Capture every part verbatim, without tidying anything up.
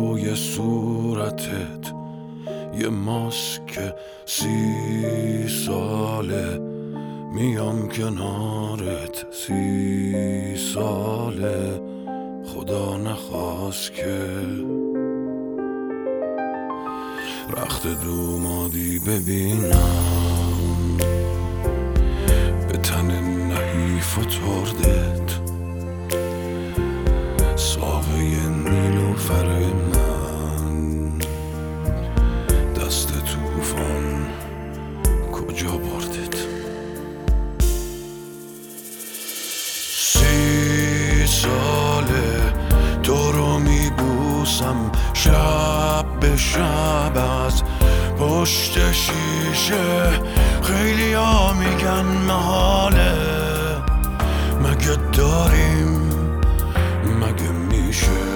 روی صورتت یه ماسک سی ساله، میام کنارت سی ساله، خدا نخواست که رخت دومادی ببینم به تن نحیف و تردت، ساقه نیلوفر من، دست توفان کجا بردت؟ سی ساله تو رو میبوسم شب به شب از پشت شیشه، خیلی ها میگن محاله، مگه داریم مگه میشه؟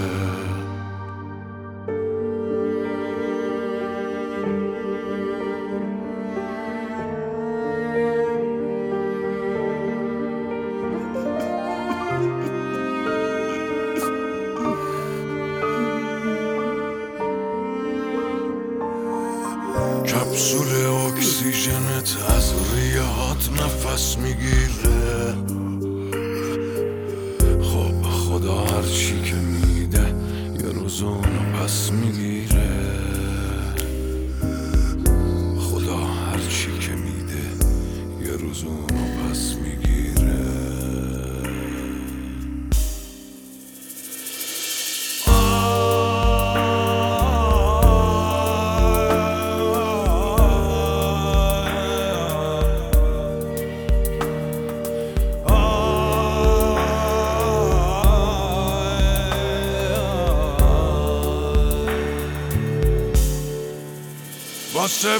کپسول اکسیژنت از ریهات نفس میگیره، خب خدا هرچی که میده یه روز اونو پس میگیره، خدا هرچی که میده یه روز اونو پس میگیره. واسه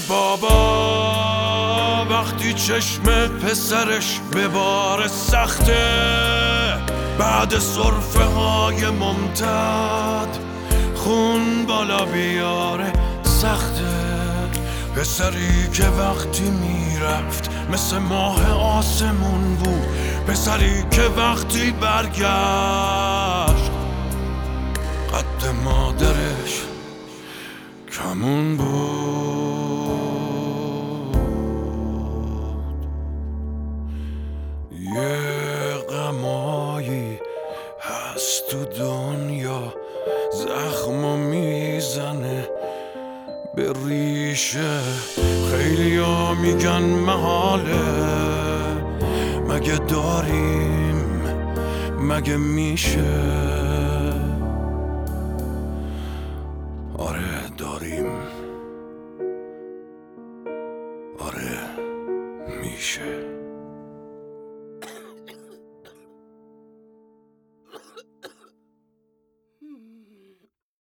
بابا وقتی چشم پسرش به بار سخته، بعد صرفه های ممتد خون بالا بیاره سخته، پسری که وقتی میرفت مثل ماه آسمون بود، پسری که وقتی برگشت قد مادرش کمون بود. یه غمایی هست تو دنیا زخمو میزنه به ریشه، خیلی ها میگن محاله، مگه داریم مگه میشه؟ آره داریم، آره میشه.